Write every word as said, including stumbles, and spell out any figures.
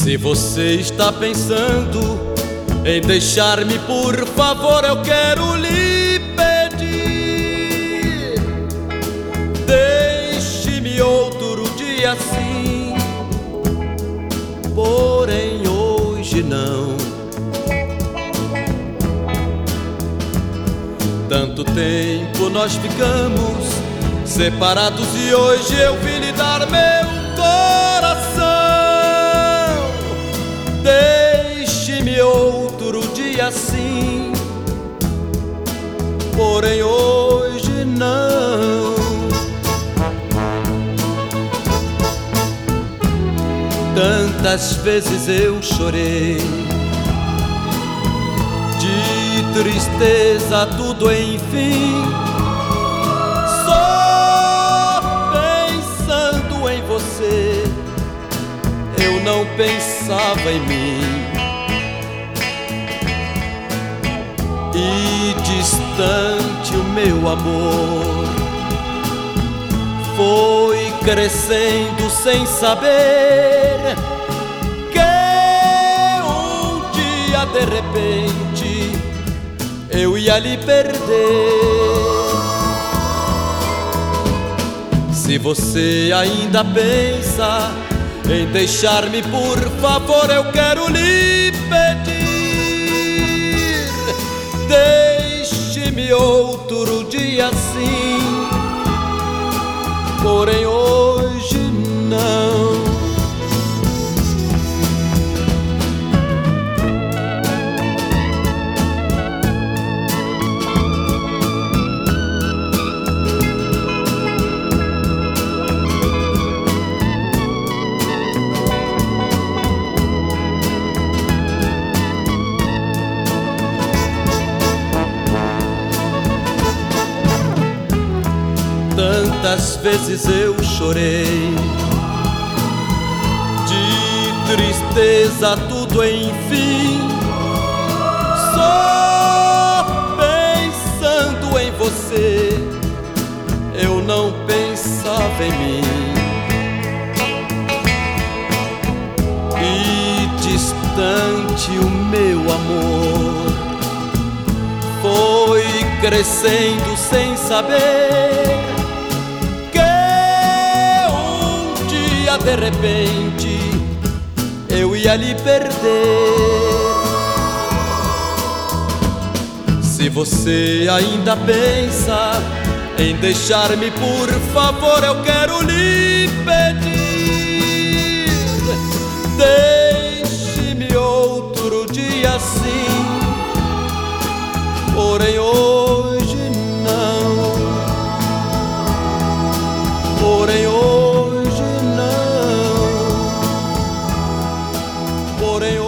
Se você está pensando em deixar-me, por favor, eu quero lhe pedir: deixe-me outro dia sim, porém hoje não. Tanto tempo nós ficamos separados e hoje eu vim lhe dar meu coração. Deixe-me outro dia sim, porém hoje não. Tantas vezes eu chorei, de tristeza tudo enfim, só pensando em você, eu não pensava em mim. E distante o meu amor foi crescendo sem saber que um dia de repente eu ia lhe perder. Se você ainda pensa em deixar-me, por favor, eu quero lhe pedir: deixe-me outro dia sim, porém hoje não. Tantas vezes eu chorei, de tristeza tudo enfim, só pensando em você, eu não pensava em mim. E distante o meu amor foi crescendo sem saber de repente eu ia lhe perder. Se você ainda pensa em deixar-me, por favor, eu quero lhe pedir: deixe-me outro dia sim, porém hoje não, porém hoje, porém